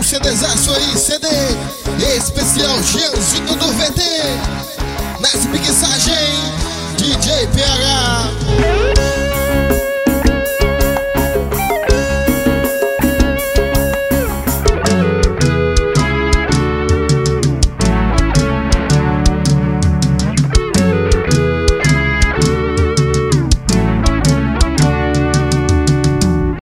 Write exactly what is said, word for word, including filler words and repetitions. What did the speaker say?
CDzaço aí, C D especial Jeanzinho do V T. Nessa mixagem, D J P H.